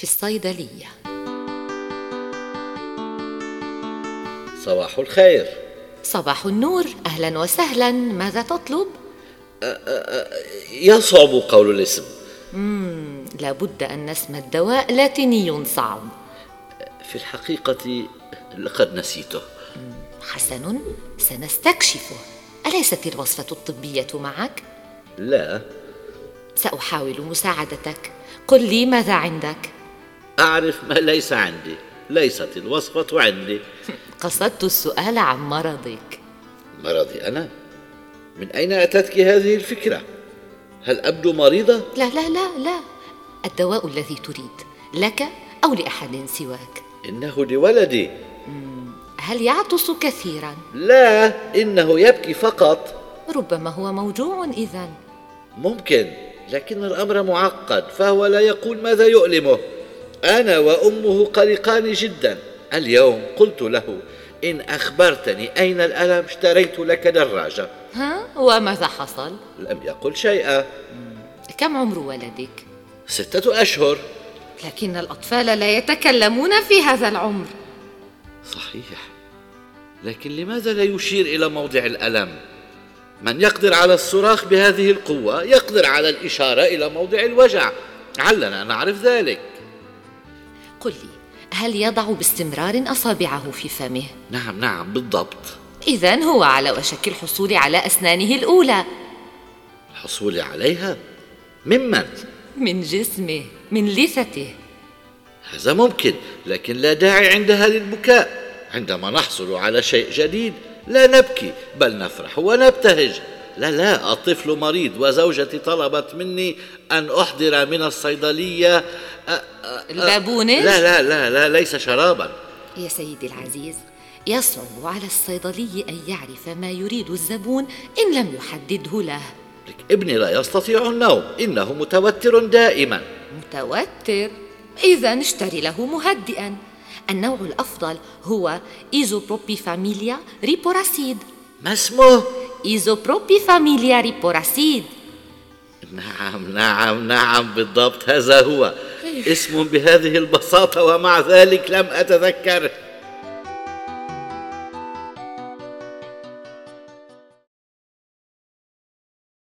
في الصيدلية. صباح الخير. صباح النور، أهلا وسهلا، ماذا تطلب؟ يصعب قول الاسم. لابد أن اسم الدواء لاتيني صعب. في الحقيقة لقد نسيته. حسن، سنستكشفه. أليست الوصفة الطبية معك؟ لا. سأحاول مساعدتك. قل لي ماذا عندك؟ أعرف ما ليس عندي، ليست الوصفة عندي. قصدت السؤال عن مرضك. مرضي أنا؟ من أين أتتك هذه الفكرة؟ هل أبدو مريضة؟ لا لا لا لا، الدواء الذي تريد لك أو لأحد سواك؟ إنه لولدي. هل يعطس كثيرا؟ لا، إنه يبكي فقط. ربما هو موجوع إذن. ممكن، لكن الأمر معقد، فهو لا يقول ماذا يؤلمه. أنا وأمه قلقان جدا. اليوم قلت له: إن أخبرتني أين الألم اشتريت لك دراجة. وماذا حصل؟ لم يقل شيئا. كم عمر ولدك؟ 6 أشهر. لكن الأطفال لا يتكلمون في هذا العمر. صحيح، لكن لماذا لا يشير إلى موضع الألم؟ من يقدر على الصراخ بهذه القوة يقدر على الإشارة إلى موضع الوجع. علنا نعرف ذلك. قل لي، هل يضع باستمرار أصابعه في فمه؟ نعم بالضبط. إذن هو على وشك الحصول على أسنانه الأولى. الحصول عليها؟ ممن؟ من جسمه، من لثته. هذا ممكن، لكن لا داعي عندها للبكاء. عندما نحصل على شيء جديد لا نبكي، بل نفرح ونبتهج. لا، الطفل مريض وزوجتي طلبت مني أن أحضر من الصيدلية البابونج؟ لا، ليس شرابا. يا سيدي العزيز، يصعب على الصيدلي أن يعرف ما يريد الزبون إن لم يحدده له. ابني لا يستطيع النوم، إنه متوتر دائما. متوتر؟ إذن اشتري له مهدئا. النوع الأفضل هو إيزوبروبي فاميليا ريبوراسيد. ما اسمه؟ إيزوبروبي فاميليا ريبوراسيد. نعم بالضبط، هذا هو اسم بهذه البساطة، ومع ذلك لم أتذكره.